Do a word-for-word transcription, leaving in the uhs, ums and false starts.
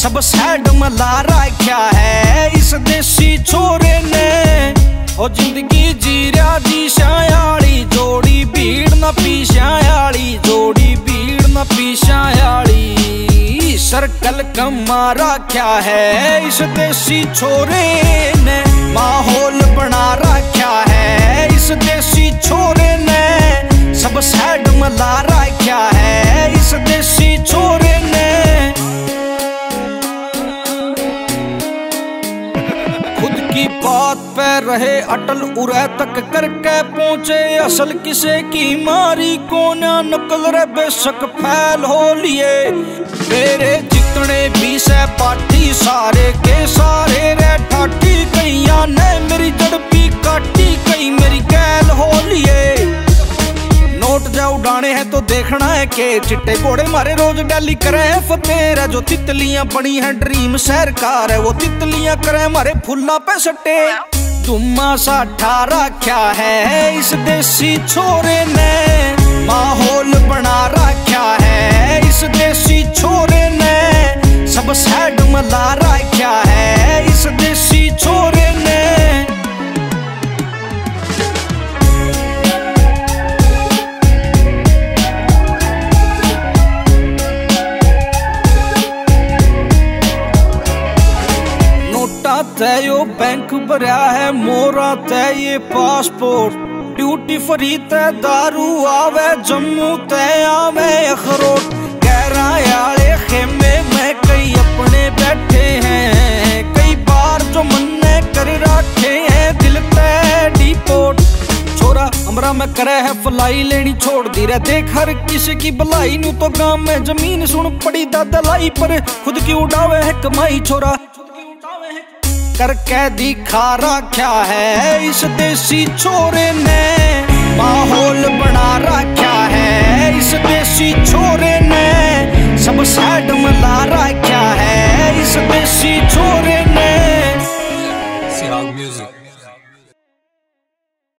सब सैड मला रखा है इस देसी छोरे ने। ओ जिंदगी जी रहा जी शायाली जोड़ी भीड़ न पीछायाली जोड़ी भीड़ न पीछायाली। सर्कल कमा रखा है इस देसी छोरे ने माहौल बना रखा है इस देसी छोरे ने। सब सैड मला रखा है इस देसी छोरे ने। खुद की बात पे रहे अटल उरे तक करके पहुंचे असल किसे की मारी कोना नकल रे बेशक फैल हो लिए। मेरे जितने भी सहपाठी सारे के सारे रे ठाठी कईया ने मेरी जड़पी काटी कई मेरी गैल हो लिए। नोट जा उड़ाने हैं तो देखना है के चिट्टे घोड़े मारे रोज डेली करे फतेह। जो तितलियां बनी है ड्रीम सरकार है वो तितलियां करे मारे फुल्ला पे सट्टे। तुम्मा सा ठारा क्या है इस देसी छोरे ने माहौल बना रखा है इस देसी छोरे ने। सब सैड मला रखा है इस देसी छोरे ने। तय यो बैंक भरया है मोरा तय ये पासपोर्ट। ड्यूटी फ्री तय दारू आवे जम्मू तय आवे अखरोट। गहरायाले खेमे में कई अपने बैठे हैं कई बार जो मन ने कर रखे हैं दिल तय डिपोर्ट। छोरा हमरा में करे है फलाई लेनी छोड़ दी रे देख हर किसी की भलाई नू तो गांव में जमीन सुन पड़ी दादलाई पर खुद की उड़ावे है कमाई। छोरा करके दिखा रखा है इस देसी छोरे ने माहौल बना रखा है इस देसी छोरे ने। सब सैड मला रखा है इस देसी छोरे